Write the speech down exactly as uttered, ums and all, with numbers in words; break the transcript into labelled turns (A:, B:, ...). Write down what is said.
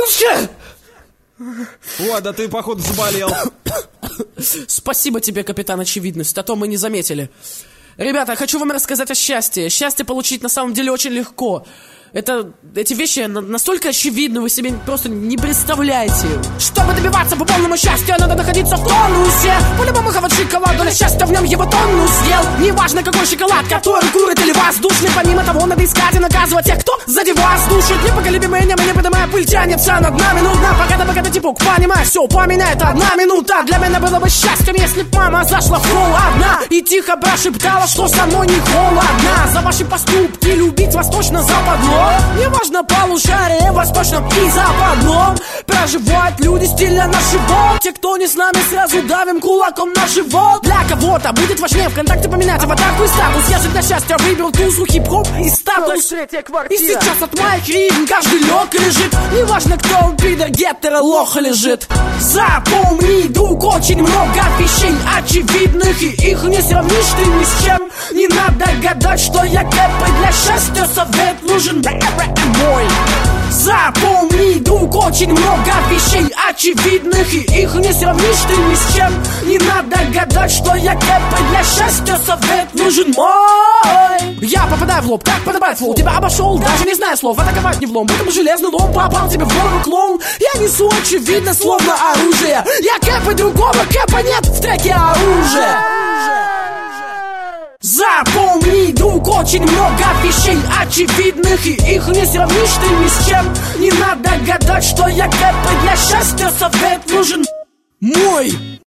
A: лучше!
B: Ой, да ты, походу, заболел.
A: Спасибо тебе, капитан Очевидность, а то мы не заметили. Ребята, хочу вам рассказать о счастье. Счастье получить на самом деле очень легко. Это, эти вещи настолько очевидны, вы себе просто не представляете. Чтобы добиваться по полному счастью, надо находиться в тонусе. По-любому хавать шоколад, доля счастья в нем его тонну съел. Неважно какой шоколад, который курит или воздушный. Помимо того, надо искать и наказывать тех, кто сзади вас душит. Непоколебимая небо, не поднимая пыль, тянется над нами нудно. Пока-то, пока-то типук, понимаешь, все поменяет одна минута. Для меня было бы счастьем, если б мама зашла в холл одна и тихо прошептала, что со мной не холодно. За ваши поступки любить вас точно западло. Неважно полушарие, восточном и западном. Проживают люди стиля на живот. Те, кто не с нами, сразу давим кулаком на живот. Для кого-то будет важнее ВКонтакте поменять аватарку и статус. Я же для счастья выбил тузу, хип-хоп и статус. И сейчас от моих ритм каждый лёг лежит. Неважно, кто он, пидор, геттера, лох лежит. Запомни, друг, очень много вещей очевидных, и их не сравнишь ты ни с чем. Не надо гадать, что я кэпы для счастья. Совет нужен мой. Запомни, друг, очень много вещей очевидных, и их не сравнишь ты ни с чем. Не надо гадать, что я кэпы для счастья. Совет нужен мой. Я попадаю в лоб, как подобает флоу. Тебя обошел, даже не зная слов. Атаковать не влом, будто бы железный лом. Попал тебе в голову клоун. Я несу очевидно, словно оружие. Я кэпы другого, кэпа нет в треке оружия. Запомни, друг, очень много вещей очевидных, и их не сравнишь ты ни с чем. Не надо гадать, что я кэпы для счастья. Совет нужен мой.